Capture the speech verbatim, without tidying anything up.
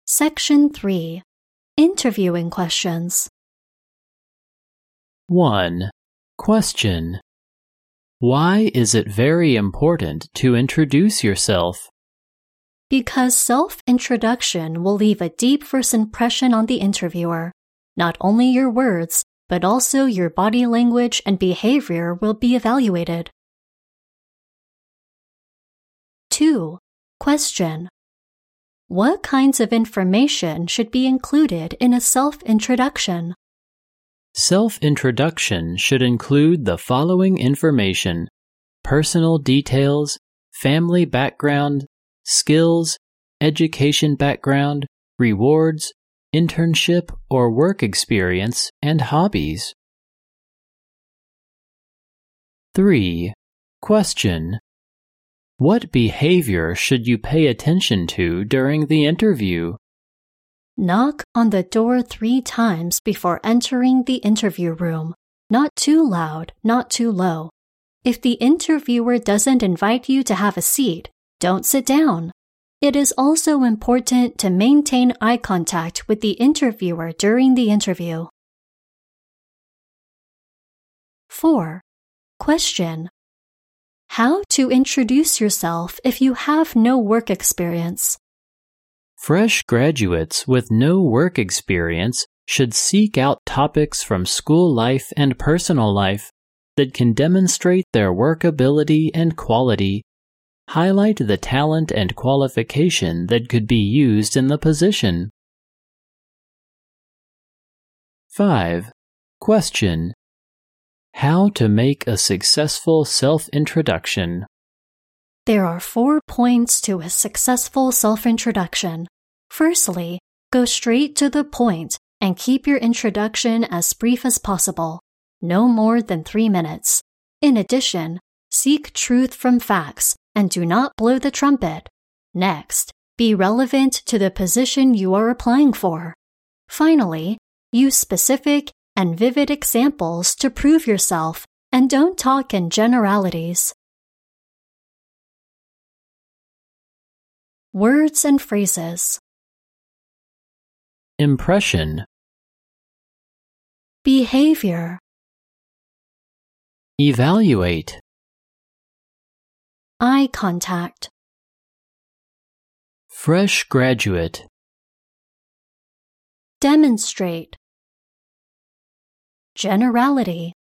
Section three. Interviewing questions. one. Question. Why is it very important to introduce yourself? Because self-introduction will leave a deep first impression on the interviewer. Not only your words, but also your body language and behavior will be evaluated. two. Question. What kinds of information should be included in a self-introduction? Self-introduction should include the following information: personal details, family background, skills, education background, rewards, internship or work experience, and hobbies. three. Question. What behavior should you pay attention to during the interview? Knock on the door three times before entering the interview room. Not too loud, not too low. If the interviewer doesn't invite you to have a seat, don't sit down. It is also important to maintain eye contact with the interviewer during the interview. four. Question. How to introduce yourself if you have no work experience? Fresh graduates with no work experience should seek out topics from school life and personal life that can demonstrate their work ability and quality. Highlight the talent and qualification that could be used in the position. five. Question. How to make a successful self-introduction. There are four points to a successful self-introduction. Firstly, go straight to the point and keep your introduction as brief as possible, no more than three minutes. In addition, seek truth from facts and do not blow the trumpet. Next, be relevant to the position you are applying for. Finally, use specific and vivid examples to prove yourself and don't talk in generalities. Words and phrases. Impression. Behavior. Evaluate. Eye contact. Fresh graduate. Demonstrate. Generality.